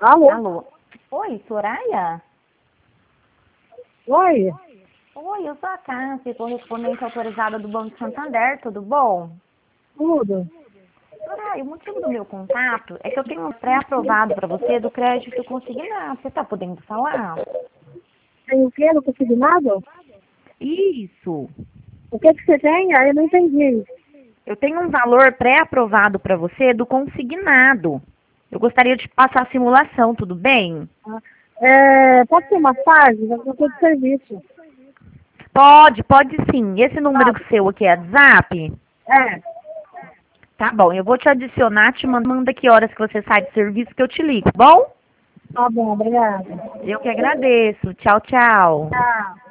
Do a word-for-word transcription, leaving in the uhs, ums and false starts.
Alô? Alô? Oi, Soraya? Oi? Oi, eu sou a Cássia, correspondente autorizada do Banco Santander, tudo bom? Tudo? Soraya, o motivo do meu contato é que eu tenho um pré-aprovado para você do crédito consignado. Você está podendo falar? Tem o quê? Não consegui nada? Isso. O que que você tem? Aí eu não entendi. Eu tenho um valor pré-aprovado para você do consignado. Eu gostaria de passar a simulação, tudo bem? Ah, É, pode ser massagem? Eu estou de serviço. Pode, pode sim. Esse número Pode. seu aqui é WhatsApp? É, Tá bom, eu vou te adicionar, te mando manda que horas que você sai de serviço que eu te ligo, tá bom? tá bom, obrigada. Eu que agradeço. Tchau, tchau. Tchau.